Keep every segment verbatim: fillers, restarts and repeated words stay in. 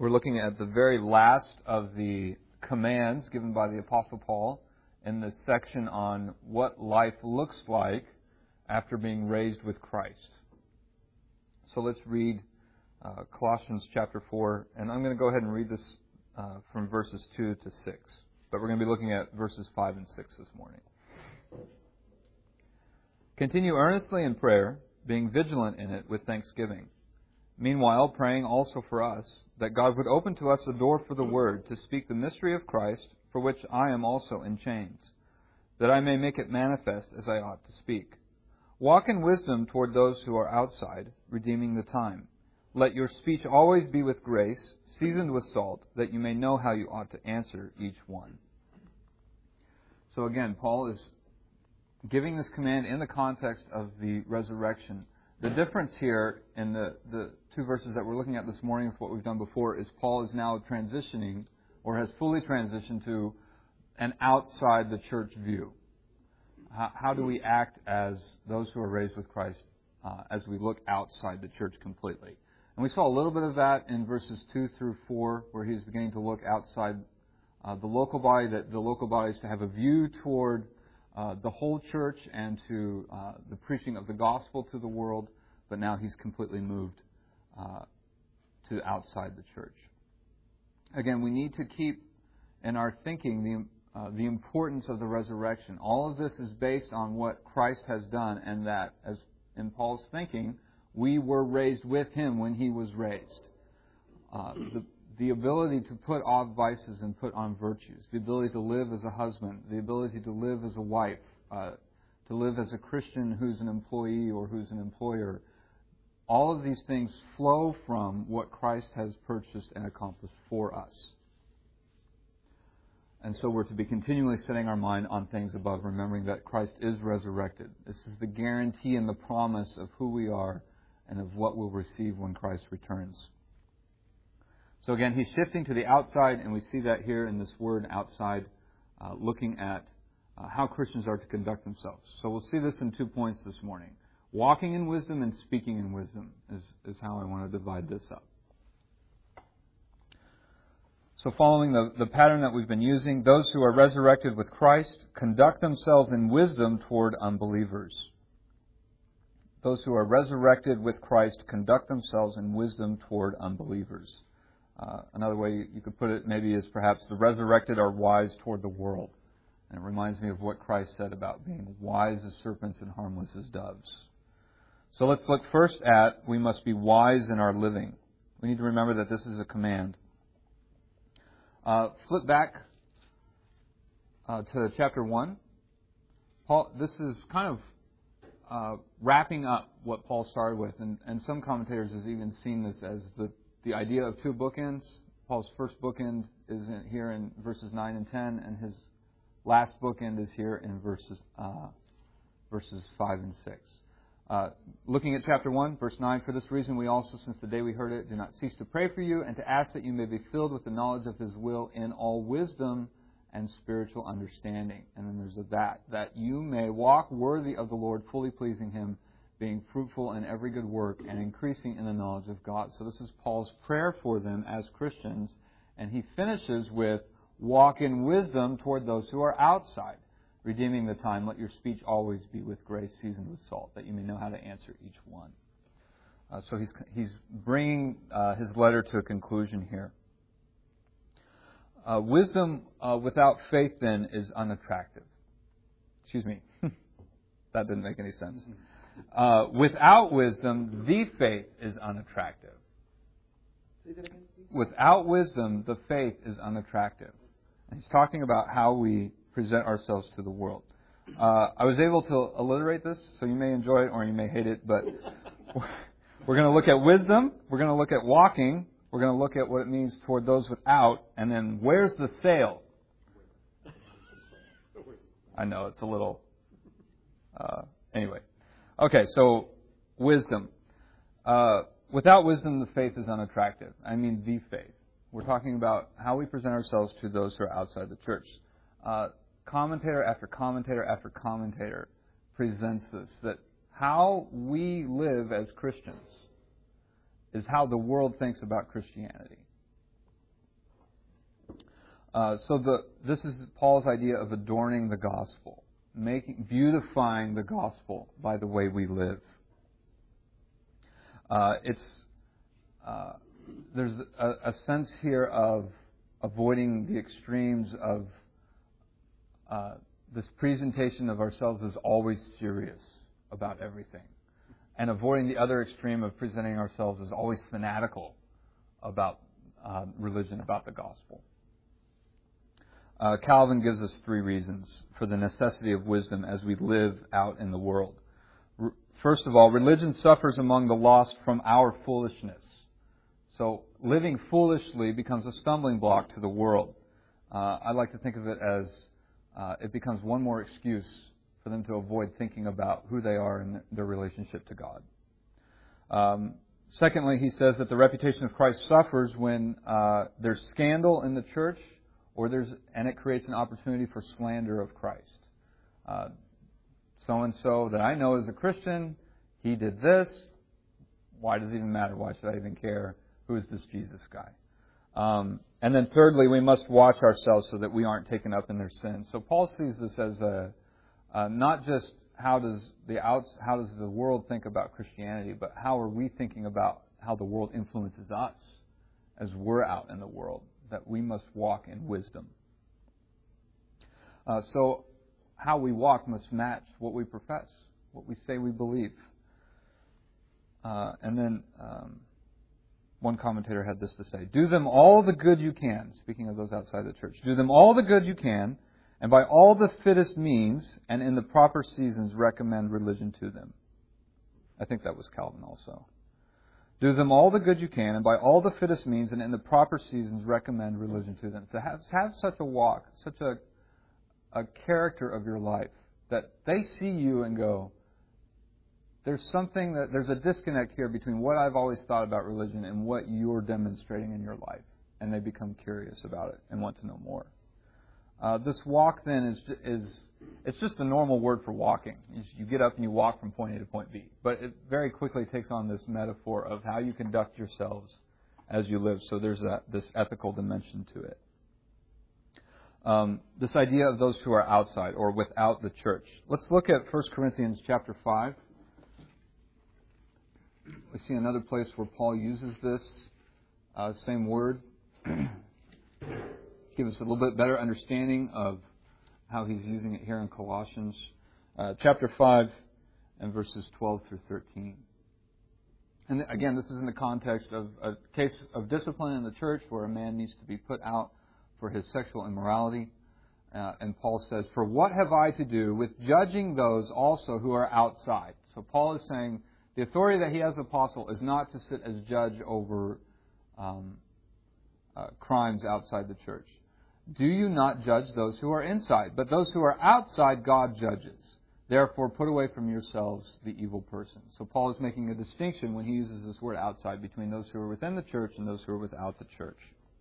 We're looking at the very last of the commands given by the Apostle Paul in this section on what life looks like after being raised with Christ. So let's read uh, Colossians chapter four, and I'm going to go ahead and read this uh, from verses two to six. But we're going to be looking at verses five and six this morning. Continue earnestly in prayer, being vigilant in it with thanksgiving. Meanwhile, praying also for us, that God would open to us a door for the Word, to speak the mystery of Christ, for which I am also in chains, that I may make it manifest as I ought to speak. Walk in wisdom toward those who are outside, redeeming the time. Let your speech always be with grace, seasoned with salt, that you may know how you ought to answer each one. So again, Paul is giving this command in the context of the resurrection. The difference here in the, the two verses that we're looking at this morning with what we've done before is Paul is now transitioning, or has fully transitioned to, an outside the church view. How, how do we act as those who are raised with Christ uh, as we look outside the church completely? And we saw a little bit of that in verses two through four, where he's beginning to look outside uh, the local body, that the local body is to have a view toward Uh, the whole church and to uh, the preaching of the gospel to the world, but now he's completely moved uh, to outside the church. Again, we need to keep in our thinking the uh, the importance of the resurrection. All of this is based on what Christ has done, and that, as in Paul's thinking, we were raised with him when he was raised. Uh, the The ability to put off vices and put on virtues. The ability to live as a husband. The ability to live as a wife. Uh, to live as a Christian who's an employee or who's an employer. All of these things flow from what Christ has purchased and accomplished for us. And so we're to be continually setting our mind on things above, remembering that Christ is resurrected. This is the guarantee and the promise of who we are and of what we'll receive when Christ returns. So again, he's shifting to the outside, and we see that here in this word outside, uh, looking at uh, how Christians are to conduct themselves. So we'll see this in two points this morning. Walking in wisdom and speaking in wisdom is, is how I want to divide this up. So following the, the pattern that we've been using, those who are resurrected with Christ conduct themselves in wisdom toward unbelievers. Those who are resurrected with Christ conduct themselves in wisdom toward unbelievers. Uh, another way you could put it maybe is perhaps the resurrected are wise toward the world. And it reminds me of what Christ said about being wise as serpents and harmless as doves. So let's look first at we must be wise in our living. We need to remember that this is a command. Uh, flip back uh, to chapter one. Paul, this is kind of uh, wrapping up what Paul started with. And, and some commentators have even seen this as the The idea of two bookends. Paul's first bookend is in, here in verses nine and ten, and his last bookend is here in verses uh, verses five and six. Uh, looking at chapter one, verse nine, for this reason we also, since the day we heard it, do not cease to pray for you and to ask that you may be filled with the knowledge of His will in all wisdom and spiritual understanding. And then there's a that, that you may walk worthy of the Lord, fully pleasing Him, being fruitful in every good work and increasing in the knowledge of God. So this is Paul's prayer for them as Christians. And he finishes with, walk in wisdom toward those who are outside, redeeming the time. Let your speech always be with grace, seasoned with salt, that you may know how to answer each one. Uh, so he's he's bringing uh, his letter to a conclusion here. Uh, wisdom uh, without faith, then, is unattractive. Excuse me. That didn't make any sense. Uh, without wisdom, the faith is unattractive. Without wisdom, the faith is unattractive. And he's talking about how we present ourselves to the world. Uh, I was able to alliterate this, so you may enjoy it or you may hate it, but we're going to look at wisdom, we're going to look at walking, we're going to look at what it means toward those without, and then where's the sail? I know, it's a little... Uh, anyway. Okay, so wisdom. Uh, without wisdom, the faith is unattractive. I mean, the faith. We're talking about how we present ourselves to those who are outside the church. Uh, commentator after commentator after commentator presents this, that how we live as Christians is how the world thinks about Christianity. Uh, so the this is Paul's idea of adorning the gospel, making beautifying the gospel by the way we live. Uh, it's uh, there's a, a sense here of avoiding the extremes of uh, this presentation of ourselves as always serious about everything, and avoiding the other extreme of presenting ourselves as always fanatical about uh, religion, about the gospel. Uh, Calvin gives us three reasons for the necessity of wisdom as we live out in the world. R- First of all, religion suffers among the lost from our foolishness. So living foolishly becomes a stumbling block to the world. Uh, I like to think of it as uh, it becomes one more excuse for them to avoid thinking about who they are and their relationship to God. Um, secondly, he says that the reputation of Christ suffers when uh, there's scandal in the church, or there's and it creates an opportunity for slander of Christ. Uh, so-and-so that I know is a Christian, he did this. Why does it even matter? Why should I even care? Who is this Jesus guy? Um, and then thirdly, we must watch ourselves so that we aren't taken up in their sins. So Paul sees this as a uh, not just how does the outs, how does the world think about Christianity, but how are we thinking about how the world influences us as we're out in the world, that we must walk in wisdom. Uh, so how we walk must match what we profess, what we say we believe. Uh, and then um, one commentator had this to say, do them all the good you can, speaking of those outside the church, do them all the good you can, and by all the fittest means and in the proper seasons recommend religion to them. I think that was Calvin also. Do them all the good you can, and by all the fittest means and in the proper seasons recommend religion to them. To have, have such a walk, such a, a character of your life, that they see you and go, there's something that, there's a disconnect here between what I've always thought about religion and what you're demonstrating in your life. And they become curious about it and want to know more. Uh, this walk then is, is it's just a normal word for walking. You, you get up and you walk from point A to point B. But it very quickly takes on this metaphor of how you conduct yourselves as you live. So there's a, this ethical dimension to it. Um, this idea of those who are outside or without the church. Let's look at First Corinthians chapter five. We see another place where Paul uses this uh, same word. Give us a little bit better understanding of how he's using it here in Colossians uh, chapter five and verses twelve through thirteen. And again, this is in the context of a case of discipline in the church where a man needs to be put out for his sexual immorality. Uh, and Paul says, "For what have I to do with judging those also who are outside?" So Paul is saying the authority that he has as apostle is not to sit as judge over um, uh, crimes outside the church. Do you not judge those who are inside? But those who are outside, God judges. Therefore, put away from yourselves the evil person. So Paul is making a distinction when he uses this word outside between those who are within the church and those who are without the church.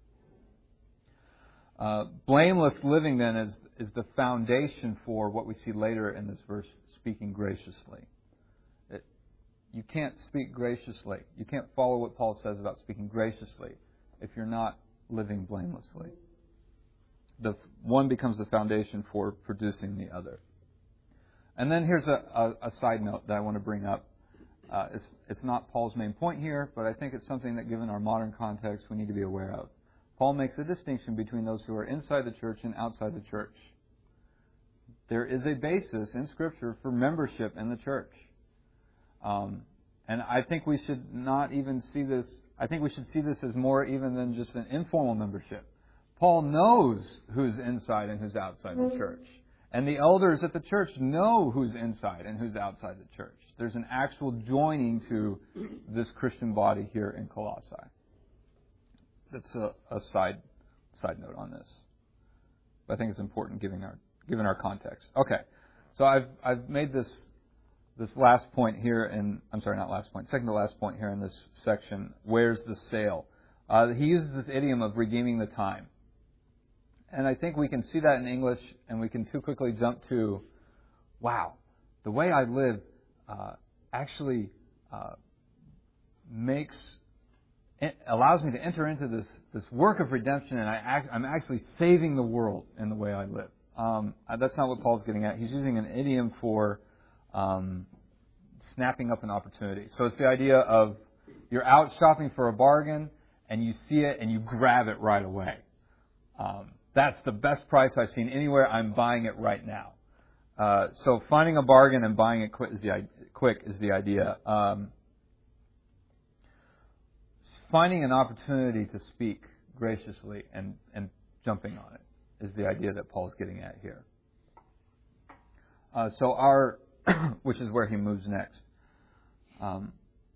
Uh, blameless living, then, is, is the foundation for what we see later in this verse, speaking graciously. It, you can't speak graciously. You can't follow what Paul says about speaking graciously if you're not living blamelessly. The one becomes the foundation for producing the other. And then here's a, a, a side note that I want to bring up. Uh, it's, it's not Paul's main point here, but I think it's something that, given our modern context, we need to be aware of. Paul makes a distinction between those who are inside the church and outside the church. There is a basis in Scripture for membership in the church. Um, and I think we should not even see this, I think we should see this as more even than just an informal membership. Paul knows who's inside and who's outside the church. And the elders at the church know who's inside and who's outside the church. There's an actual joining to this Christian body here in Colossae. That's a, a side side note on this. But I think it's important given our given our context. Okay. So I've I've made this this last point here in I'm sorry, not last point, second to last point here in this section. Where's the sale? Uh, he uses this idiom of redeeming the time. And I think we can see that in English, and we can too quickly jump to, wow, the way I live uh, actually uh, makes it allows me to enter into this, this work of redemption, and I act, I'm actually saving the world in the way I live. Um, that's not what Paul's getting at. He's using an idiom for um, snapping up an opportunity. So it's the idea of you're out shopping for a bargain, and you see it, and you grab it right away. Um, that's the best price I've seen anywhere. I'm buying it right now. Uh, so finding a bargain and buying it quick is the, quick is the idea. Um, finding an opportunity to speak graciously and, and jumping on it is the idea that Paul's getting at here. Uh, so our, which is where he moves next. Um,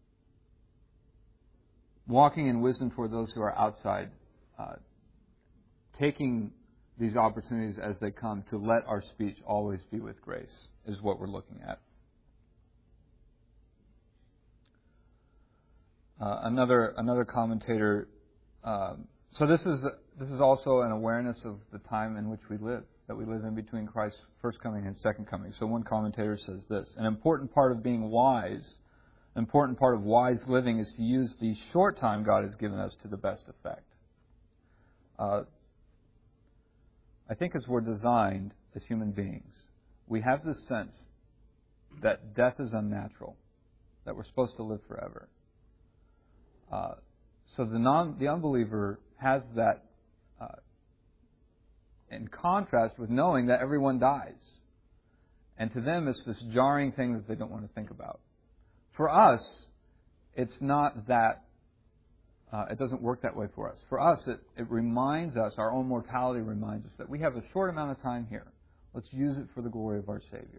walking in wisdom toward those who are outside, uh, taking these opportunities as they come to let our speech always be with grace is what we're looking at. Uh, another another commentator. Um, so this is this is also an awareness of the time in which we live, that we live in between Christ's first coming and second coming. So one commentator says this: an important part of being wise, an important part of wise living, is to use the short time God has given us to the best effect. Uh, I think as we're designed as human beings, we have this sense that death is unnatural, that we're supposed to live forever. Uh, so the non the unbeliever has that uh, in contrast with knowing that everyone dies. And to them, it's this jarring thing that they don't want to think about. For us, it's not that, uh, it doesn't work that way for us. For us, it, it reminds us, our own mortality reminds us that we have a short amount of time here. Let's use it for the glory of our Savior.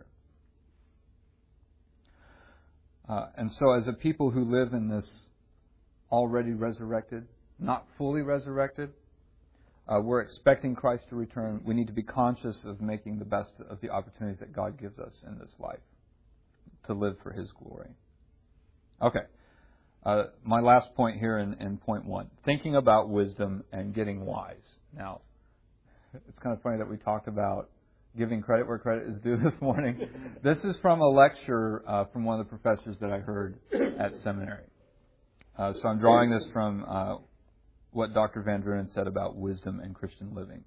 Uh, and so as a people who live in this already resurrected, not fully resurrected, uh, we're expecting Christ to return. We need to be conscious of making the best of the opportunities that God gives us in this life to live for His glory. Okay. Uh, my last point here in, in point one, thinking about wisdom and getting wise. Now, it's kind of funny that we talked about giving credit where credit is due this morning. This is from a lecture uh, from one of the professors that I heard at seminary. Uh, so I'm drawing this from uh, what Doctor Van Drunen said about wisdom and Christian living.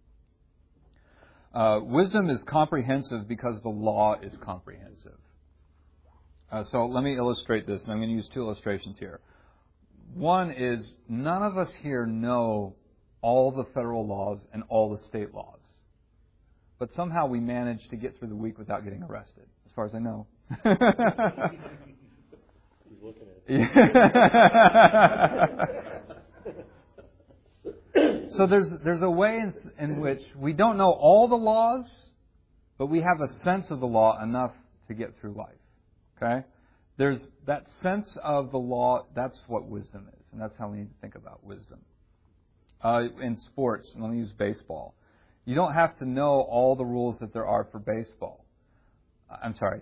Uh, wisdom is comprehensive because the law is comprehensive. Uh, so let me illustrate this, and I'm going to use two illustrations here. One is, none of us here know all the federal laws and all the state laws. But somehow we manage to get through the week without getting arrested, as far as I know. He's looking at it. So there's there's a way in, in which we don't know all the laws, but we have a sense of the law enough to get through life. Okay? There's that sense of the law, that's what wisdom is, and that's how we need to think about wisdom. Uh, in sports, and let me use baseball. You don't have to know all the rules that there are for baseball. I'm sorry.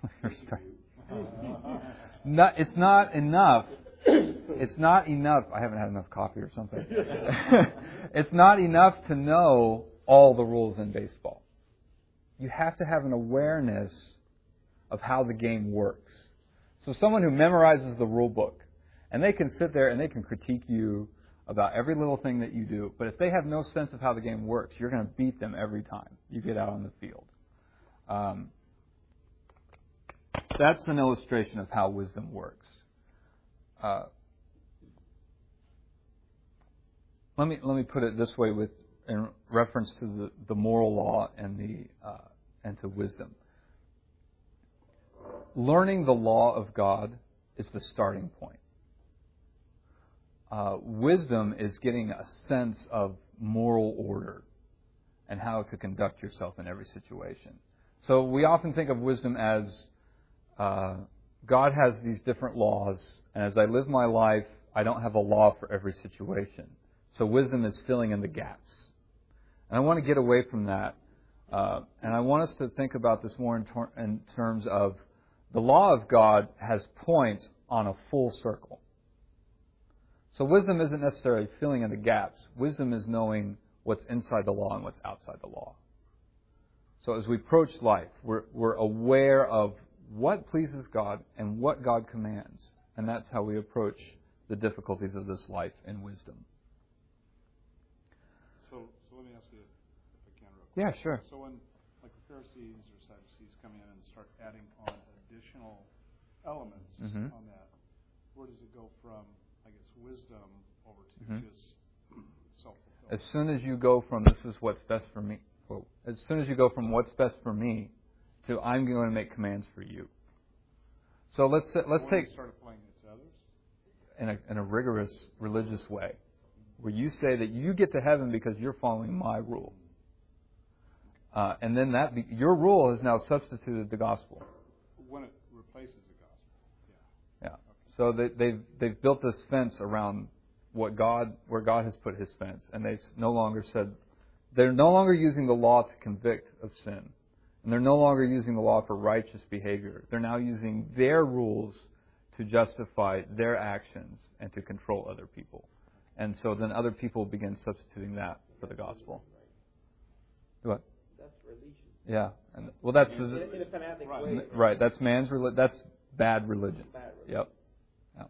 Not, it's not enough. It's not enough. I haven't had enough coffee or something. It's not enough to know all the rules in baseball. You have to have an awareness of how the game works. So someone who memorizes the rule book, and they can sit there and they can critique you about every little thing that you do, but if they have no sense of how the game works, you're going to beat them every time you get out on the field. Um, that's an illustration of how wisdom works. Uh, let me let me put it this way, with in reference to the, the moral law and the uh, and to wisdom. Learning the law of God is the starting point. Uh, wisdom is getting a sense of moral order and how to conduct yourself in every situation. So we often think of wisdom as uh, God has these different laws, and as I live my life, I don't have a law for every situation. So wisdom is filling in the gaps. And I want to get away from that. Uh, and I want us to think about this more in, ter- in terms of the law of God has points on a full circle. So wisdom isn't necessarily filling in the gaps. Wisdom is knowing what's inside the law and what's outside the law. So as we approach life, we're, we're aware of what pleases God and what God commands. And that's how we approach the difficulties of this life in wisdom. So, so let me ask you, if I can, real quick. Yeah, sure. So when, like, the Pharisees or Sadducees come in and start adding on additional elements Mm-hmm. on that, where does it go from, I guess, wisdom over to Mm-hmm. just self-fulfillment? As soon as you go from this is what's best for me, well, as soon as you go from what's best for me to I'm going to make commands for you. So let's let's when take you start applying it to others? in a in a rigorous religious way, where you say that you get to heaven because you're following my rule, uh, and then that be, your rule has now substituted the gospel. When it replaces the gospel. Yeah. So they, they've they've built this fence around what God where God has put His fence, and they've no longer said they're no longer using the law to convict of sin, and they're no longer using the law for righteous behavior. They're now using their rules to justify their actions and to control other people, and so then other people begin substituting that for the gospel. What? That's religion. Yeah, and well, that's In, in a fanatic Right. way. right. That's man's religion. That's bad religion. Bad religion. Yep. Yep.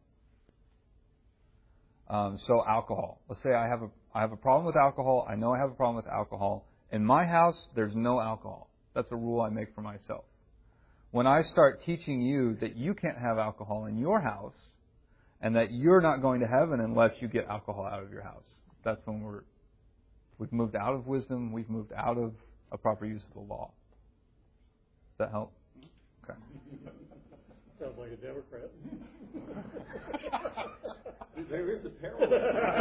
Um, so alcohol. Let's say I have a I have a problem with alcohol. I know I have a problem with alcohol. In my house, there's no alcohol. That's a rule I make for myself. When I start teaching you that you can't have alcohol in your house, and that you're not going to heaven unless you get alcohol out of your house, that's when we're we've moved out of wisdom. We've moved out of a proper use of the law. Does that help? Okay. Sounds like a Democrat. There is a parallel.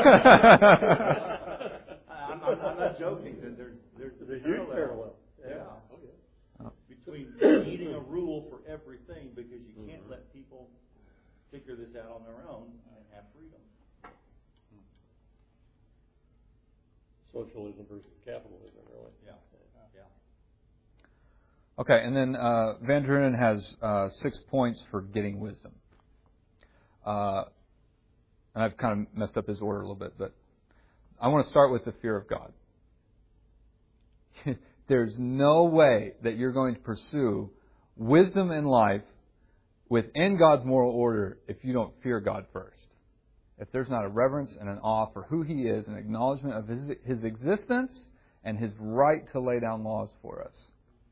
I'm, I'm, I'm not joking. There's, there's a, There's a parallel. huge parallel. Yeah. Oh, yeah. Between needing a rule for everything because you can't let people figure this out on their own and have freedom. Socialism versus capitalism, really. Yeah. Yeah. Okay, and then uh, Van Drunen has uh, six points for getting wisdom. Uh, and I've kind of messed up his order a little bit, but I want to start with the fear of God. There's no way that you're going to pursue wisdom in life within God's moral order if you don't fear God first. If there's not a reverence and an awe for who He is, an acknowledgement of His, his existence and His right to lay down laws for us.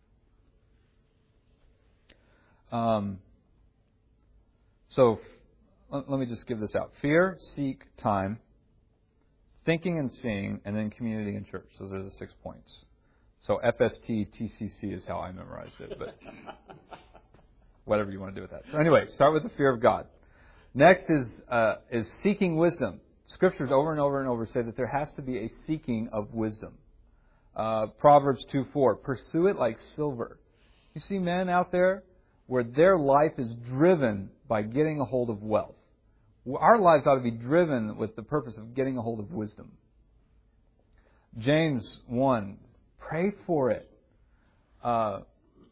Um, so, let, let me just give this out. Fear, seek, time, thinking and seeing, and then community and church. Those are the six points. So F S T, T C C is how I memorized it, but whatever you want to do with that. So anyway, start with the fear of God. Next is uh, is seeking wisdom. Scriptures over and over and over say that there has to be a seeking of wisdom. Uh, Proverbs two four, pursue it like silver. You see men out there where their life is driven by getting a hold of wealth. Our lives ought to be driven with the purpose of getting a hold of wisdom. James one, pray for it. Uh,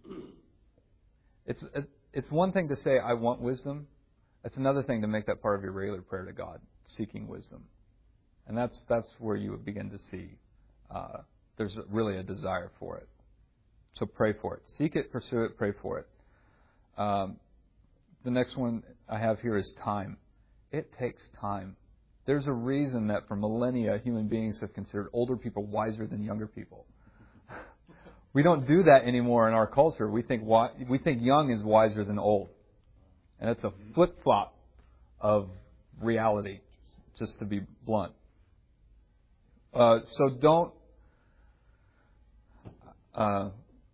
it's it's one thing to say, I want wisdom. It's another thing to make that part of your regular prayer to God, seeking wisdom. And that's that's where you would begin to see uh, there's really a desire for it. So pray for it. Seek it, pursue it, pray for it. Um, the next one I have here is time. It takes time. There's a reason that for millennia human beings have considered older people wiser than younger people. We don't do that anymore in our culture. We think we think young is wiser than old. And it's a flip-flop of reality, just to be blunt. Uh, so don't uh,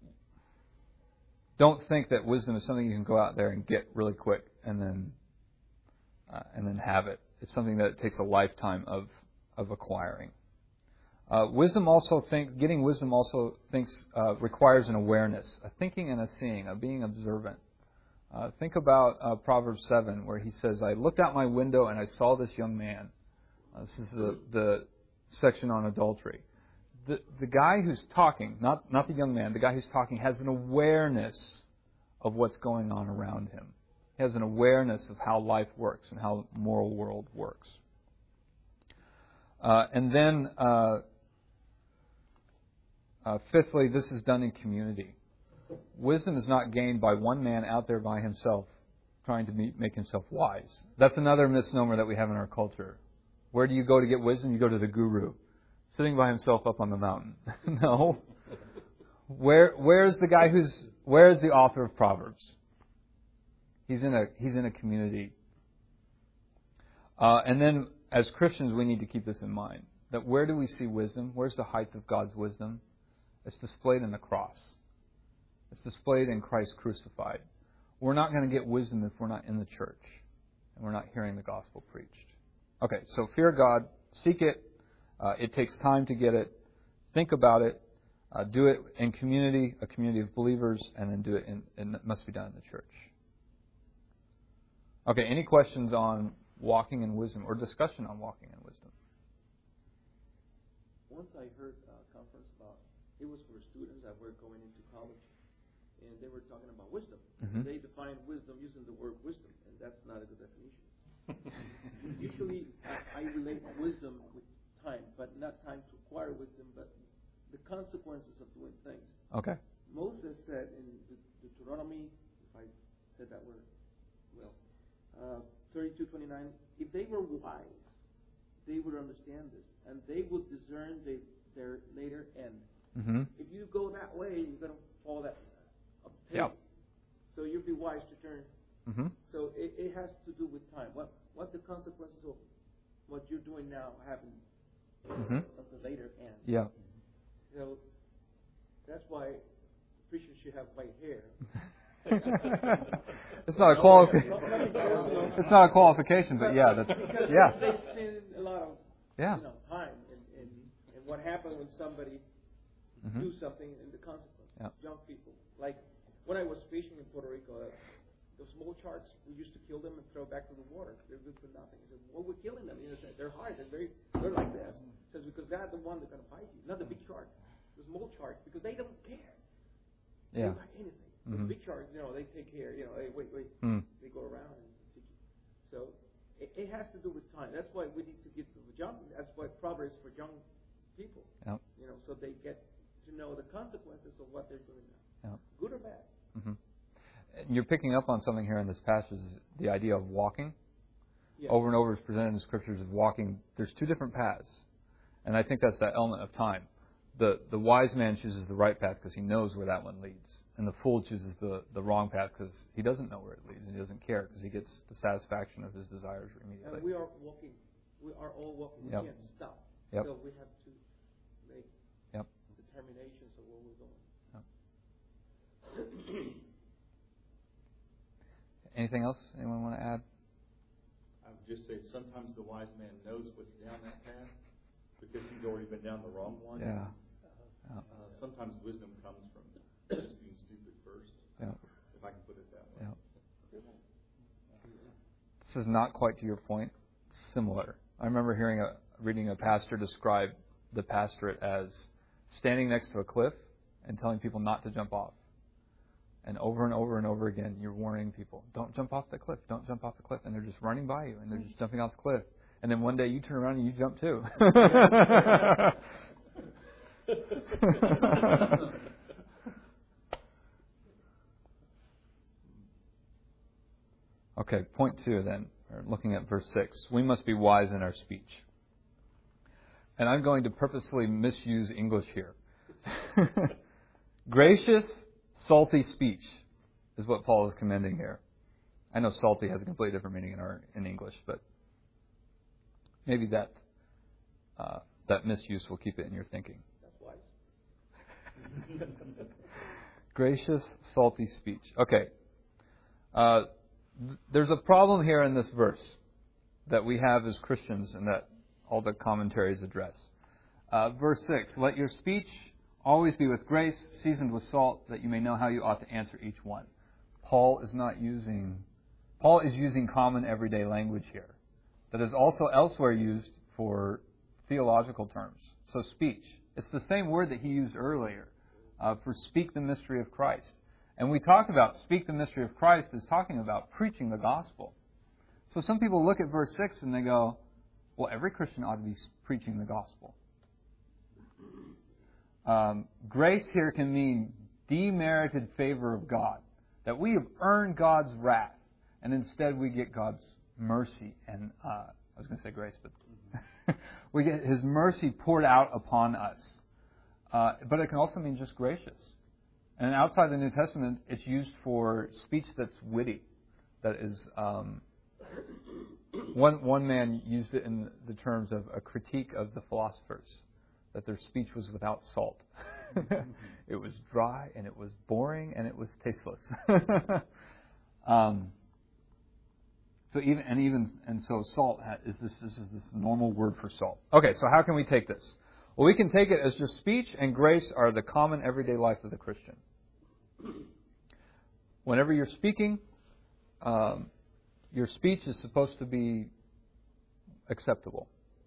don't think that wisdom is something you can go out there and get really quick and then uh, and then have it. It's something that takes a lifetime of of acquiring. Uh, wisdom also think getting wisdom also thinks uh, requires an awareness, a thinking and a seeing, a being observant. Uh, think about uh, Proverbs seven, where he says, I looked out my window and I saw this young man. Uh, this is the, the section on adultery. The, the guy who's talking, not, not the young man, the guy who's talking has an awareness of what's going on around him. He has an awareness of how life works and how the moral world works. Uh, and then, uh, uh, fifthly, this is done in community. Wisdom is not gained by one man out there by himself trying to meet, make himself wise. That's another misnomer that we have in our culture. Where do you go to get wisdom? You go to the guru, sitting by himself up on the mountain. No. Where where's the guy who's where's the author of Proverbs? He's in a he's in a community. Uh, and then as Christians we need to keep this in mind. That where do we see wisdom? Where's the height of God's wisdom? It's displayed in the cross. It's displayed in Christ crucified. We're not going to get wisdom if we're not in the church and we're not hearing the gospel preached. Okay, so fear God, seek it. Uh, it takes time to get it. Think about it. Uh, do it in community, a community of believers, and then do it in, and it must be done in the church. Okay, any questions on walking in wisdom or discussion on walking in wisdom? Once I heard a conference about, it was for students that were going into college, and they were talking about wisdom. Mm-hmm. They defined wisdom using the word wisdom, and that's not a good definition. Usually, I, I relate wisdom with time, but not time to acquire wisdom, but the consequences of doing things. Okay. Moses said in Deuteronomy, if I said that word well, uh, thirty-two twenty-nine, if they were wise, they would understand this, and they would discern the, their later end. Mm-hmm. If you go that way, you're going to fall that obtain. Yep. So you'll be wise to turn. Mm-hmm. So it, it has to do with time. What what the consequences of what you're doing now happen Mm-hmm. at the later end. Yeah. So that's why preachers should have white hair. It's not a quali- It's not a qualification, but yeah, that's Because yeah, they spend a lot of yeah. you know, time in, in, in what happens when somebody Mm-hmm. do something and the consequences. Yeah. Young people. Like when I was fishing in Puerto Rico, uh, those small sharks, we used to kill them and throw back to the water. They're good for nothing. I said, well, we're killing them. You know, they're hard. They're very, they're like this. He says, because they're the one that's going to bite you, not the big shark. The small sharks, because they don't care. They Yeah. don't like anything. Mm-hmm. The big sharks, you know, they take care. You know, hey, wait, wait. Mm. They go around and seek you. So it, it has to do with time. That's why we need to get the young. That's why Proverbs for young people. Yep. You know, so they get to know the consequences of what they're doing now, Yep. good or bad. Mm-hmm. And you're picking up on something here in this passage, is the idea of walking. Yeah. Over and over is presented in the scriptures of walking. There's two different paths. And I think that's that element of time. The the wise man chooses the right path because he knows where that one leads. And the fool chooses the, the wrong path because he doesn't know where it leads and he doesn't care because he gets the satisfaction of his desires immediately. And we are walking. We are all walking. We Yep. can't stop. Yep. So we have to make Yep. determinations of where we're going. Anything else anyone want to add? I would just say sometimes the wise man knows what's down that path because he's already been down the wrong one. Yeah. Uh, sometimes wisdom comes from just being stupid first, Yeah. if I can put it that way. Yeah. This is not quite to your point. Similar. I remember hearing a reading a pastor describe the pastorate as standing next to a cliff and telling people not to jump off. And over and over and over again, you're warning people, don't jump off the cliff, don't jump off the cliff. And they're just running by you, and they're just jumping off the cliff. And then one day you turn around and you jump too. Okay, point two then, or looking at verse six. We must be wise in our speech. And I'm going to purposely misuse English here. Gracious, salty speech is what Paul is commending here. I know salty has a completely different meaning in our in English, but maybe that uh, that misuse will keep it in your thinking. That's wise. Gracious, salty speech. Okay. Uh, th- there's a problem here in this verse that we have as Christians and that all the commentaries address. Uh, verse six, let your speech always be with grace, seasoned with salt, that you may know how you ought to answer each one. Paul is not using, Paul is using common everyday language here that is also elsewhere used for theological terms. So speech. It's the same word that he used earlier uh, for speak the mystery of Christ. And we talked about speak the mystery of Christ as talking about preaching the gospel. So some people look at verse six and they go, well, every Christian ought to be preaching the gospel. Um, grace here can mean demerited favor of God. That we have earned God's wrath. and instead we get God's mercy and, uh, I was going to say grace, but we get His mercy poured out upon us. Uh, but it can also mean just gracious. And outside the New Testament, it's used for speech that's witty, that is... Um, One one man used it in the terms of a critique of the philosophers, that their speech was without salt. It was dry, and it was boring, and it was tasteless. um, so even and even and so, salt is this this is this normal word for salt. Okay, so how can we take this? Well, we can take it as just speech and grace are the common everyday life of the Christian. Whenever you're speaking. Um, Your speech is supposed to be acceptable.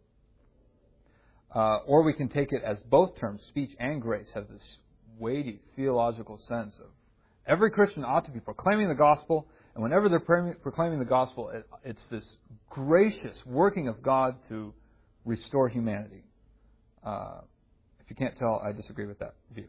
Uh, or we can take it as both terms, speech and grace, have this weighty theological sense of every Christian ought to be proclaiming the gospel, and whenever they're proclaiming the gospel, it, it's this gracious working of God to restore humanity. Uh, if you can't tell, I disagree with that view.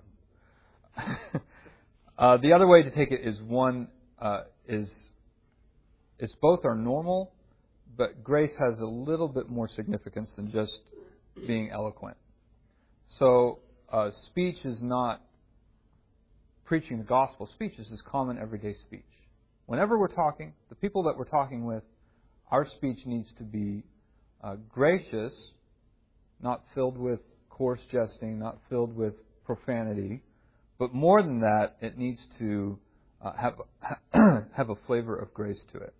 uh, the other way to take it is one uh, is... It's both are normal, but grace has a little bit more significance than just being eloquent. So uh, speech is not preaching the gospel. Speech is just common everyday speech. Whenever we're talking, the people that we're talking with, our speech needs to be uh, gracious, not filled with coarse jesting, not filled with profanity, but more than that, it needs to uh, have have a flavor of grace to it.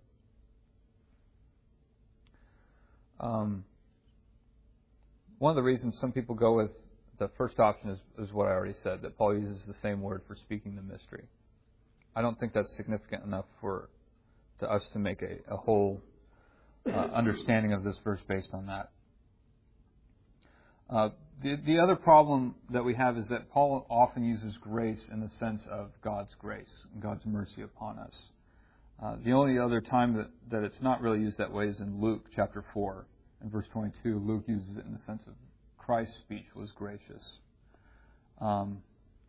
Um, one of the reasons some people go with the first option is, is what I already said, that Paul uses the same word for speaking the mystery. I don't think that's significant enough for to us to make a, a whole uh, understanding of this verse based on that. Uh, the, the other problem that we have is that Paul often uses grace in the sense of God's grace and God's mercy upon us. Uh, the only other time that, that it's not really used that way is in Luke chapter four. In verse twenty-two, Luke uses it in the sense of Christ's speech was gracious. Um,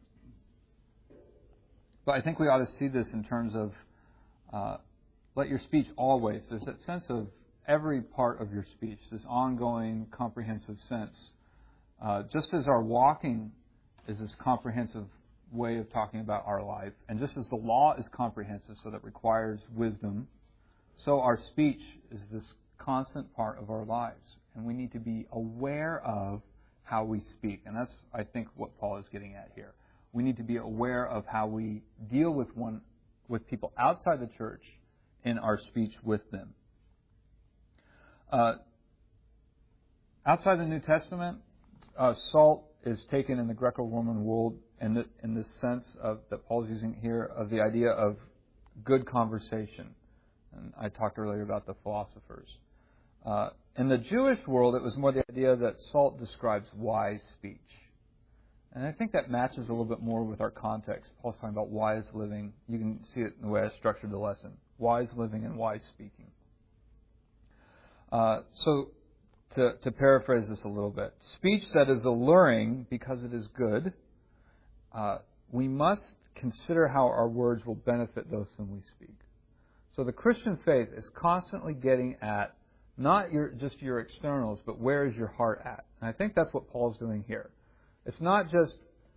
but I think we ought to see this in terms of uh, let your speech always. There's that sense of every part of your speech, this ongoing, comprehensive sense. Uh, just as our walking is this comprehensive way of talking about our life, and just as the law is comprehensive, so that requires wisdom, so our speech is this constant part of our lives, and we need to be aware of how we speak, and that's, I think, what Paul is getting at here. We need to be aware of how we deal with one, with people outside the church in our speech with them. Uh, outside the New Testament, uh, salt is taken in the Greco-Roman world in the, in the sense of that Paul's using here of the idea of good conversation. And I talked earlier about the philosophers. Uh, in the Jewish world, it was more the idea that salt describes wise speech. And I think that matches a little bit more with our context. Paul's talking about wise living. You can see it in the way I structured the lesson. Wise living and wise speaking. Uh, so, to, to paraphrase this a little bit, speech that is alluring because it is good, uh, we must consider how our words will benefit those whom we speak. So the Christian faith is constantly getting at not your, just your externals, but where is your heart at? And I think that's what Paul's doing here. It's not just,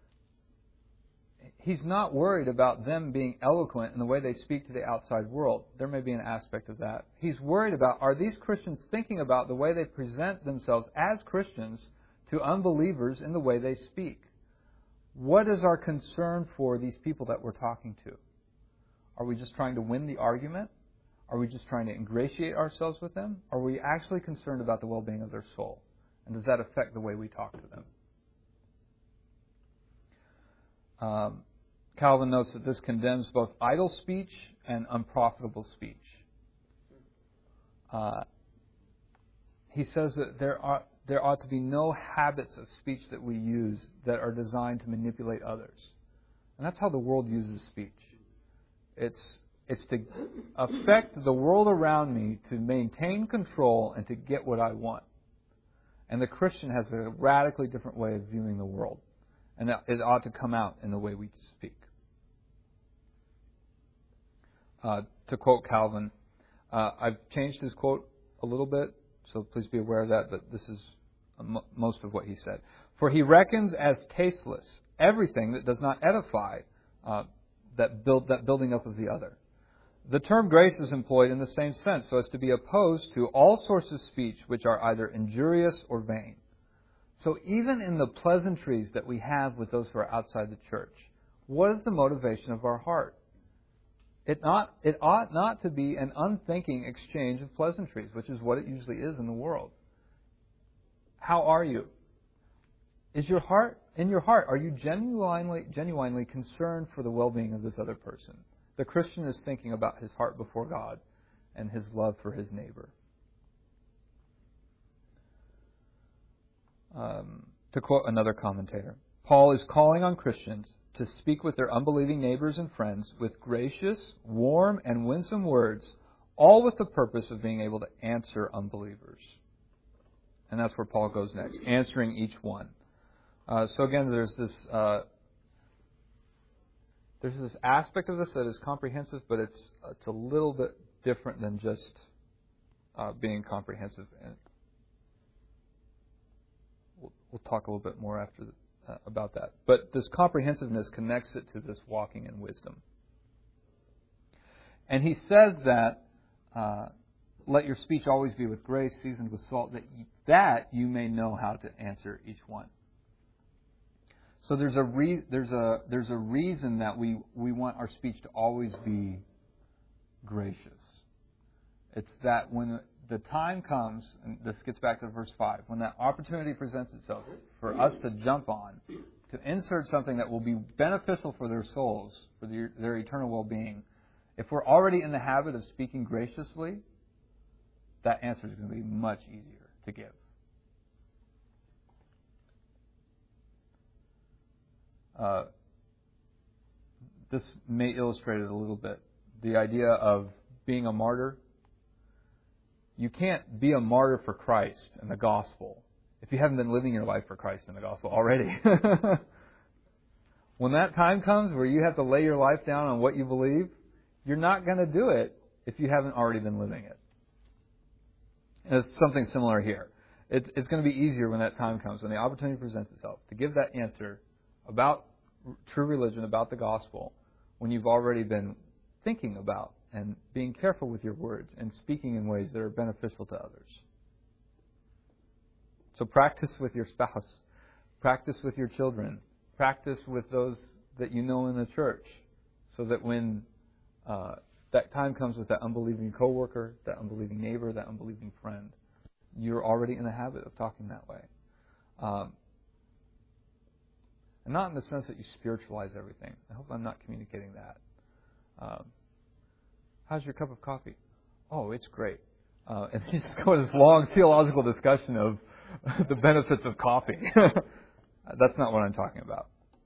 he's not worried about them being eloquent in the way they speak to the outside world. There may be an aspect of that. He's worried about, are these Christians thinking about the way they present themselves as Christians to unbelievers in the way they speak? What is our concern for these people that we're talking to? Are we just trying to win the argument? Are we just trying to ingratiate ourselves with them? Are we actually concerned about the well-being of their soul? And does that affect the way we talk to them? Um, Calvin notes that this condemns both idle speech and unprofitable speech. Uh, he says that there are there ought to be no habits of speech that we use that are designed to manipulate others. And that's how the world uses speech. It's it's to affect the world around me to maintain control and to get what I want. And the Christian has a radically different way of viewing the world. And it ought to come out in the way we speak. Uh, to quote Calvin, Uh, I've changed his quote a little bit, so please be aware of that, but this is m- most of what he said. For he reckons as tasteless everything that does not edify, uh, that build that building up of the other. The term grace is employed in the same sense, so as to be opposed to all sorts of speech which are either injurious or vain. So even in the pleasantries that we have with those who are outside the church, what is the motivation of our heart? It not it ought not to be an unthinking exchange of pleasantries, which is what it usually is in the world. How are you? Is your heart in your heart, are you genuinely genuinely concerned for the well-being of this other person? The Christian is thinking about his heart before God and his love for his neighbor. Um, to quote another commentator, Paul is calling on Christians to speak with their unbelieving neighbors and friends with gracious, warm, and winsome words, all with the purpose of being able to answer unbelievers. And that's where Paul goes next, answering each one. Uh, so again, there's this uh, there's this aspect of this that is comprehensive, but it's it's a little bit different than just uh, being comprehensive. And we'll, we'll talk a little bit more after the, uh, about that. But this comprehensiveness connects it to this walking in wisdom. And he says that uh, let your speech always be with grace, seasoned with salt, that you, that you may know how to answer each one. So there's a re, there's a there's a reason that we, we want our speech to always be gracious. It's that when the time comes, and this gets back to verse five, when that opportunity presents itself for us to jump on, to insert something that will be beneficial for their souls, for their, their eternal well-being, if we're already in the habit of speaking graciously, that answer is going to be much easier to give. Uh, this may illustrate it a little bit. The idea of being a martyr. You can't be a martyr for Christ and the gospel if you haven't been living your life for Christ and the gospel already. When that time comes where you have to lay your life down on what you believe, you're not going to do it if you haven't already been living it. And it's something similar here. It's, it's going to be easier when that time comes, when the opportunity presents itself, to give that answer about true religion, about the gospel, when you've already been thinking about and being careful with your words and speaking in ways that are beneficial to others. So practice with your spouse. Practice with your children. Practice with those that you know in the church, so that when uh, that time comes with that unbelieving coworker, that unbelieving neighbor, that unbelieving friend, you're already in the habit of talking that way. Um, and not in the sense that you spiritualize everything. I hope I'm not communicating that. Um, how's your cup of coffee? Oh, it's great. Uh, and you just go into this long theological discussion of the benefits of coffee. That's not what I'm talking about.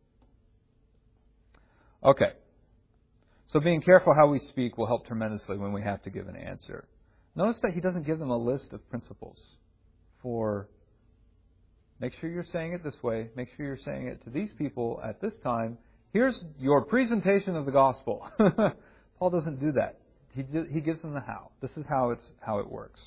Okay. So being careful how we speak will help tremendously when we have to give an answer. Notice that he doesn't give them a list of principles for make sure you're saying it this way, make sure you're saying it to these people at this time. Here's your presentation of the gospel. Paul doesn't do that. He he gives them the how. This is how it's how it works.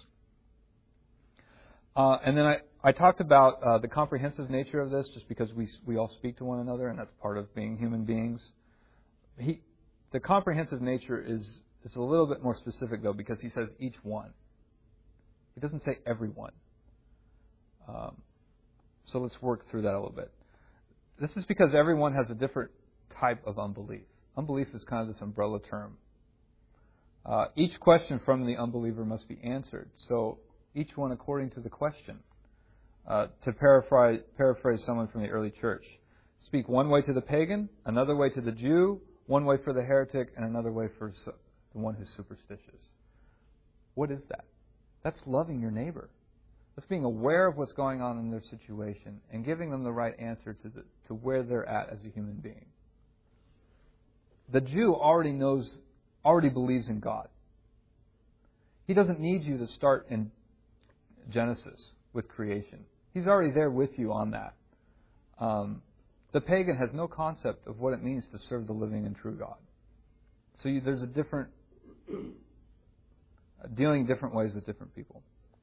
Uh, and then I, I talked about uh, the comprehensive nature of this, just because we we all speak to one another, and that's part of being human beings. He, the comprehensive nature is is a little bit more specific, though, because he says each one. He doesn't say everyone. Um, so let's work through that a little bit. This is because everyone has a different type of unbelief. Unbelief is kind of this umbrella term. Uh, each question from the unbeliever must be answered. So each one according to the question. Uh, to paraphrase, paraphrase someone from the early church, speak one way to the pagan, another way to the Jew, one way for the heretic, and another way for the one who's superstitious. What is that? That's loving your neighbor. That's being aware of what's going on in their situation and giving them the right answer to the, to where they're at as a human being. The Jew already knows, already believes in God. He doesn't need you to start in Genesis with creation. He's already there with you on that. Um, the pagan has no concept of what it means to serve the living and true God. So you, there's a different dealing different ways with different people.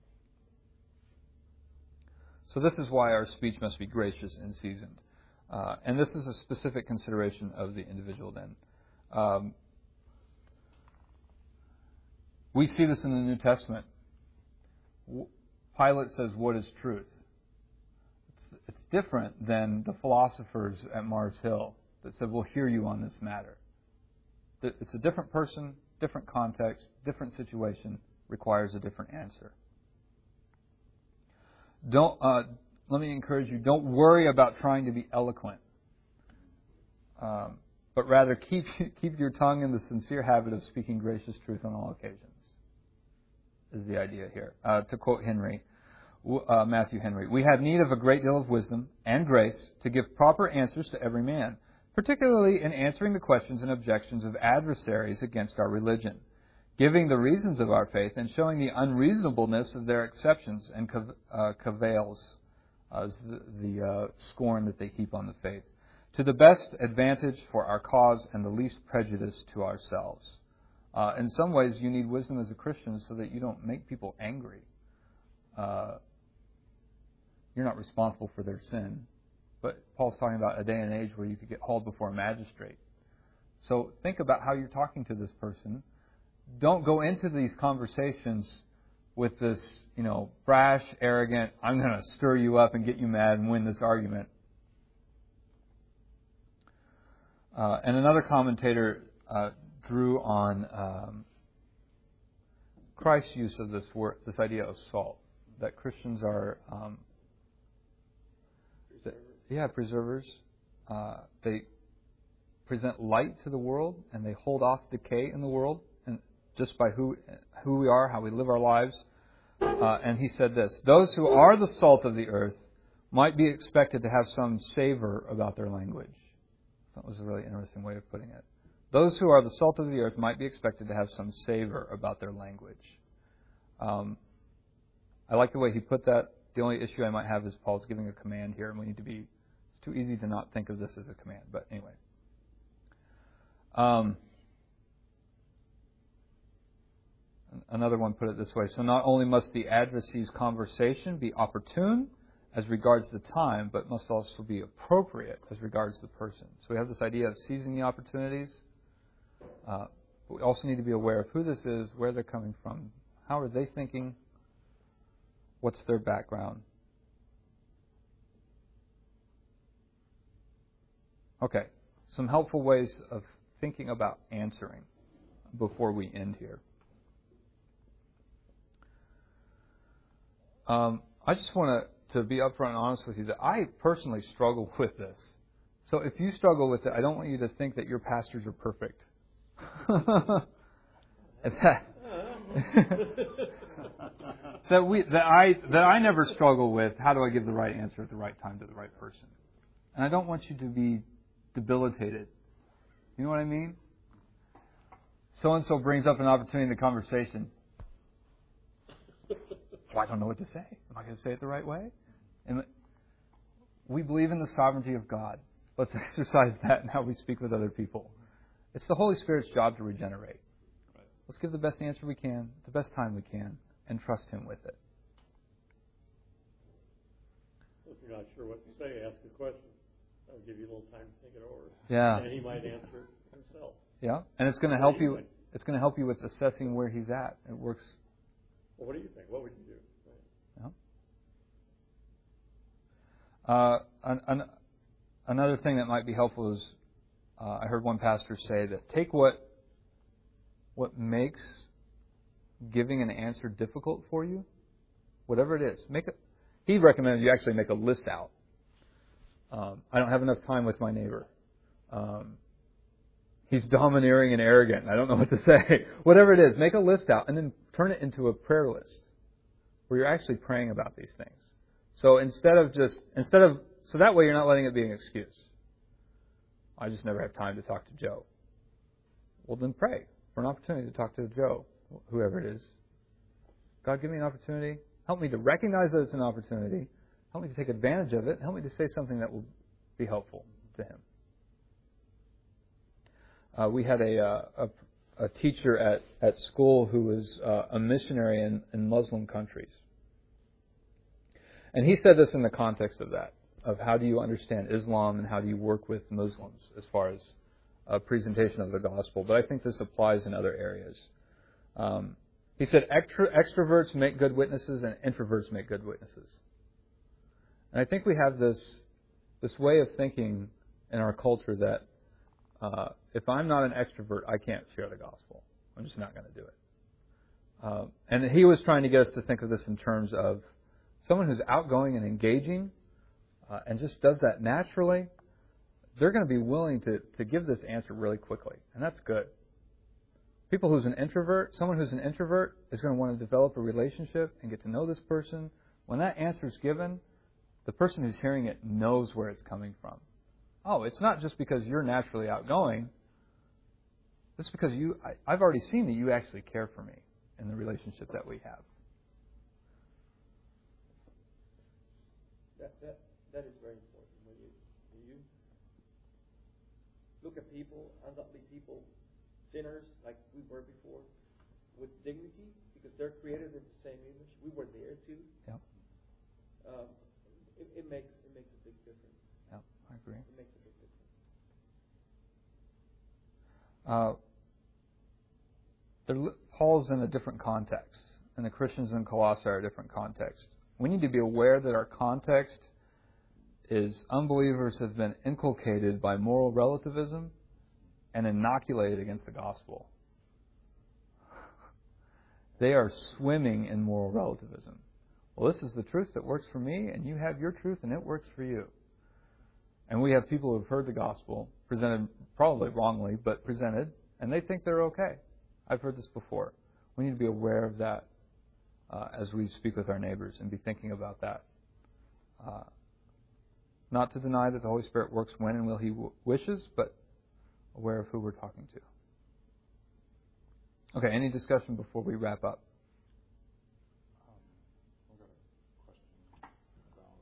So this is why our speech must be gracious and seasoned. Uh, and this is a specific consideration of the individual then. Um, we see this in the New Testament. Pilate says, "What is truth?" It's, it's different than the philosophers at Mars Hill that said, "We'll hear you on this matter." It's a different person, different context, different situation, requires a different answer. Don't. Uh, let me encourage you, don't worry about trying to be eloquent. Um, but rather keep keep your tongue in the sincere habit of speaking gracious truth on all occasions, is the idea here. Uh, to quote Henry, uh, Matthew Henry, "We have need of a great deal of wisdom and grace to give proper answers to every man, particularly in answering the questions and objections of adversaries against our religion, giving the reasons of our faith and showing the unreasonableness of their exceptions and uh, cavils, uh, the, the uh, scorn that they heap on the faith, to the best advantage for our cause and the least prejudice to ourselves." Uh, in some ways, you need wisdom as a Christian so that you don't make people angry. Uh, you're not responsible for their sin. But Paul's talking about a day and age where you could get hauled before a magistrate. So think about how you're talking to this person. Don't go into these conversations with this, you know, brash, arrogant, "I'm going to stir you up and get you mad and win this argument." Uh, and another commentator uh, drew on um, Christ's use of this word, this idea of salt, that Christians are, um, that, yeah, preservers. Uh, they present light to the world, and they hold off decay in the world, and just by who who we are, how we live our lives. Uh, and he said this: "Those who are the salt of the earth might be expected to have some savor about their language." That was a really interesting way of putting it. Those who are the salt of the earth might be expected to have some savor about their language. Um, I like the way he put that. The only issue I might have is Paul's giving a command here, and we need to be, it's too easy to not think of this as a command. But anyway. Um, another one put it this way: "So not only must the adversary's conversation be opportune as regards the time, but must also be appropriate as regards the person." So we have this idea of seizing the opportunities. Uh, but we also need to be aware of who this is, where they're coming from, how are they thinking, what's their background. Okay, some helpful ways of thinking about answering before we end here. Um, I just want to, to be upfront and honest with you that I personally struggle with this. So if you struggle with it, I don't want you to think that your pastors are perfect. that, that we that I that I never struggle with. How do I give the right answer at the right time to the right person? And I don't want you to be debilitated. You know what I mean? So and so brings up an opportunity in the conversation. Well, I don't know what to say. Am I going to say it the right way? And we believe in the sovereignty of God. Let's exercise that in how we speak with other people. It's the Holy Spirit's job to regenerate. Let's give the best answer we can, the best time we can, and trust Him with it. If you're not sure what to say, ask a question. That'll give you a little time to think it over. Yeah. And He might answer it Himself. Yeah, and it's going to help you. It's going to help you with assessing where He's at. It works. Well, what do you think? What would you do? Yeah. Uh, an, an, another thing that might be helpful is, uh, I heard one pastor say that take what what makes giving an answer difficult for you, whatever it is. Make a, he recommended you actually make a list out. Um, I don't have enough time with my neighbor. Um, he's domineering and arrogant. I don't know what to say. Whatever it is, make a list out and then turn it into a prayer list where you're actually praying about these things. So instead of just, instead of, so that way you're not letting it be an excuse. I just never have time to talk to Joe. Well, then pray for an opportunity to talk to Joe, whoever it is. God, give me an opportunity. Help me to recognize that it's an opportunity. Help me to take advantage of it. Help me to say something that will be helpful to him. Uh, we had a, uh, a a teacher at, at school who was uh, a missionary in, in Muslim countries. And he said this in the context of that, of how do you understand Islam and how do you work with Muslims as far as a presentation of the gospel. But I think this applies in other areas. Um, he said extra, extroverts make good witnesses and introverts make good witnesses. And I think we have this this way of thinking in our culture that uh, if I'm not an extrovert, I can't share the gospel. I'm just not going to do it. Uh, and he was trying to get us to think of this in terms of someone who's outgoing and engaging uh, and just does that naturally. They're going to be willing to, to give this answer really quickly, and that's good. People who's an introvert, someone who's an introvert is going to want to develop a relationship and get to know this person. When that answer is given, the person who's hearing it knows where it's coming from. Oh, it's not just because you're naturally outgoing. It's because you. I, I've already seen that you actually care for me in the relationship that we have. That that that is very important. When you when you look at people, ungodly people, sinners like we were before, with dignity, because they're created in the same image. We were there too. Yeah. Um, it, it makes it makes a big difference. Yeah, I agree. It makes a big difference. Uh, there, Paul's in a different context, and the Christians in Colossae are a different context. We need to be aware that our context is unbelievers have been inculcated by moral relativism and inoculated against the gospel. They are swimming in moral relativism. Well, this is the truth that works for me, and you have your truth, and it works for you. And we have people who have heard the gospel, presented probably wrongly, but presented, and they think they're okay. I've heard this before. We need to be aware of that uh, as we speak with our neighbors and be thinking about that. Uh, not to deny that the Holy Spirit works when and will He w- wishes, but aware of who we're talking to. Okay, any discussion before we wrap up? Um, I've got a question about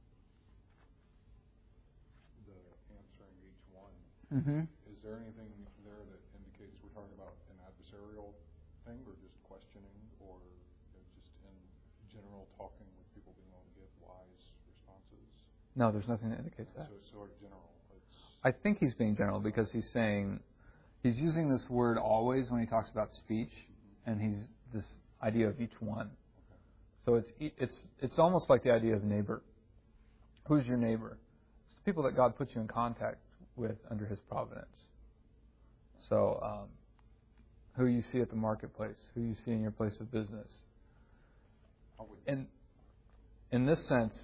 the answering each one. Mm-hmm. Is there anything there that indicates we're talking about an adversarial thing, or just questioning, or you know, just in general talking with people being able to give wise responses? No, there's nothing that indicates that. So it's sort of general. It's, I think he's being general because he's saying, he's using this word always when he talks about speech, and he's this idea of each one. okay. So it's it's it's almost like the idea of neighbor. Who's your neighbor? It's the people that God puts you in contact with under His providence. So um, who you see at the marketplace, who you see in your place of business. How would And in this sense,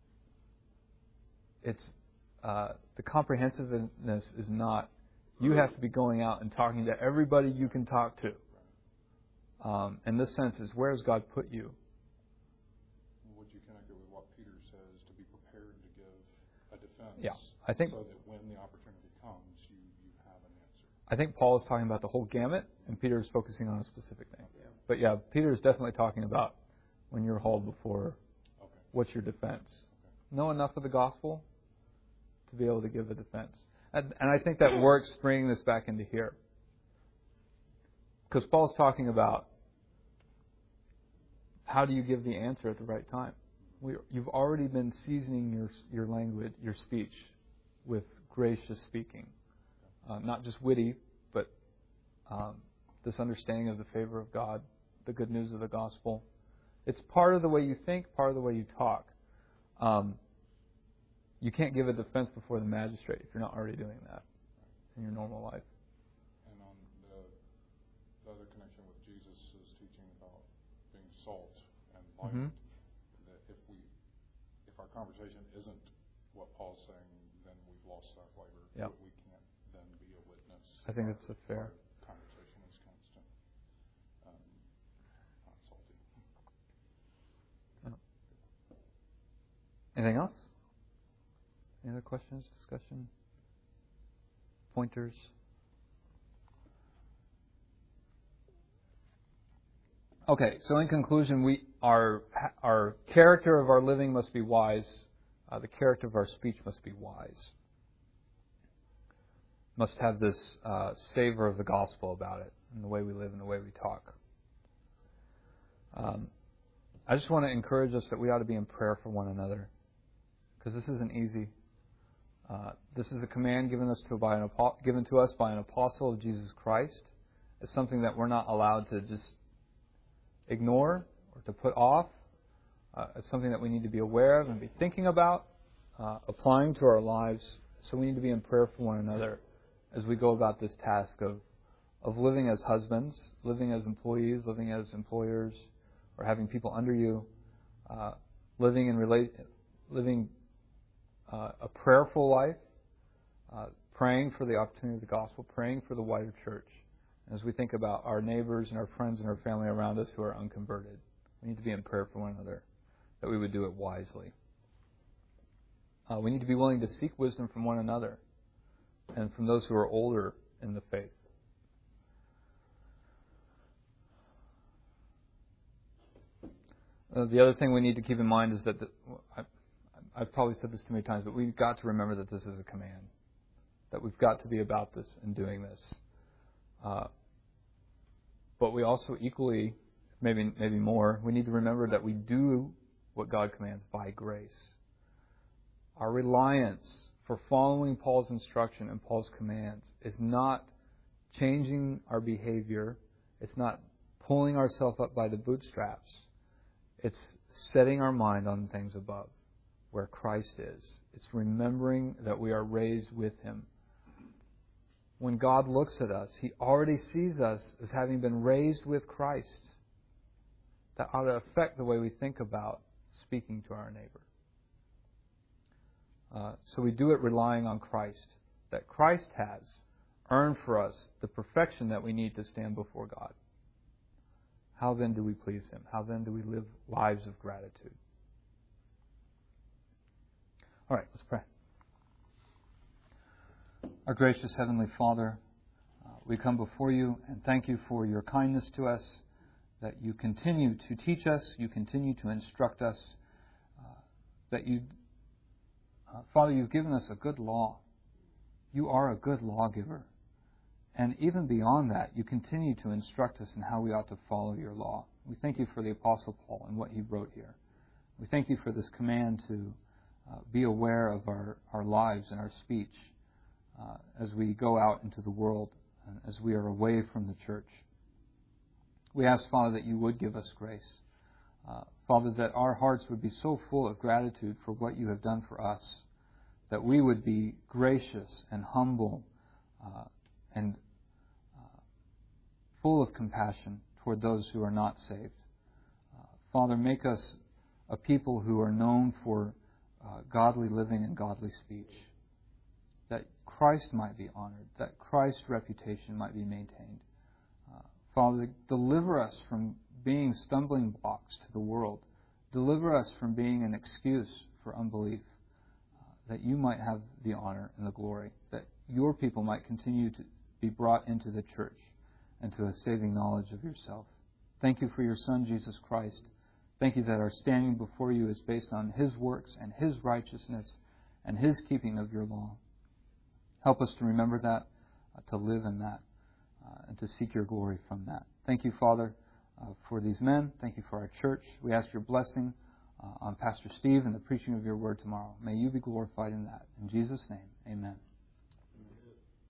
it's uh, the comprehensiveness is not you have to be going out and talking to everybody you can talk to. Um, in this sense, is where has God put you? would you connect it with what Peter says to be prepared to give a defense? Yeah, I think- so that when the opportunity comes, you, you have an answer. I think Paul is talking about the whole gamut, and Peter is focusing on a specific thing. Yeah. But yeah, Peter is definitely talking about when you're hauled before, Okay. what's your defense? Know enough of the gospel to be able to give a defense. And, and I think that works bringing this back into here. Because Paul's talking about how do you give the answer at the right time. We, you've already been seasoning your your language, your speech, with gracious speaking. Uh, not just witty, but um, this understanding of the favor of God, the good news of the gospel. It's part of the way you think, part of the way you talk. Um, you can't give a defense before the magistrate if you're not already doing that in your normal life. And on the, the other connection with Jesus' teaching about being salt and light, Mhm. that if we, if our conversation isn't what Paul's saying, then we've lost our flavor. Yeah. We can't then be a witness. I think that's a fair. Our conversation is constant, um, not salty. Anything else? Any other questions, discussion, pointers? Okay, so in conclusion, we our our character of our living must be wise. Uh, the character of our speech must be wise. Must have this uh, savor of the gospel about it. in the way we live and the way we talk. Um, I just want to encourage us that we ought to be in prayer for one another, because this isn't easy. Uh, this is a command given us to by an given to us by an apostle of Jesus Christ. It's something that we're not allowed to just ignore or to put off. Uh, it's something that we need to be aware of and be thinking about, uh, applying to our lives. So we need to be in prayer for one another as we go about this task of of living as husbands, living as employees, living as employers, or having people under you, uh, living in relate, living uh, a prayerful life, uh, praying for the opportunity of the gospel, praying for the wider church. As we think about our neighbors and our friends and our family around us who are unconverted, we need to be in prayer for one another, that we would do it wisely. Uh, we need to be willing to seek wisdom from one another and from those who are older in the faith. Uh, the other thing we need to keep in mind is that, the, I, I've probably said this too many times, but we've got to remember that this is a command, that we've got to be about this and doing this. Uh, but we also equally, maybe maybe more, we need to remember that we do what God commands by grace. Our reliance for following Paul's instruction and Paul's commands is not changing our behavior. It's not pulling ourselves up by the bootstraps. It's setting our mind on things above, where Christ is. It's remembering that we are raised with Him. When God looks at us, He already sees us as having been raised with Christ. That ought to affect the way we think about speaking to our neighbor. Uh, so we do it relying on Christ, that Christ has earned for us the perfection that we need to stand before God. How then do we please Him? How then do we live lives of gratitude? All right, let's pray. Our gracious Heavenly Father, uh, we come before you and thank you for your kindness to us, that you continue to teach us, you continue to instruct us, uh, that you, uh, Father, you've given us a good law. You are a good lawgiver. And even beyond that, you continue to instruct us in how we ought to follow your law. We thank you for the Apostle Paul and what he wrote here. We thank you for this command to uh, be aware of our, our lives and our speech uh, as we go out into the world and as we are away from the church. We ask, Father, that you would give us grace. Uh, Father, that our hearts would be so full of gratitude for what you have done for us, that we would be gracious and humble uh, and full of compassion toward those who are not saved. Uh, Father, make us a people who are known for uh, godly living and godly speech, that Christ might be honored, that Christ's reputation might be maintained. Uh, Father, deliver us from being stumbling blocks to the world. Deliver us from being an excuse for unbelief, uh, that you might have the honor and the glory, that your people might continue to be brought into the church and to a saving knowledge of yourself. Thank you for your Son, Jesus Christ. Thank you that our standing before you is based on His works and His righteousness and His keeping of your law. Help us to remember that, uh, to live in that, uh, and to seek your glory from that. Thank you, Father, uh, for these men. Thank you for our church. We ask your blessing uh, on Pastor Steve and the preaching of your word tomorrow. May you be glorified in that. In Jesus' name, amen.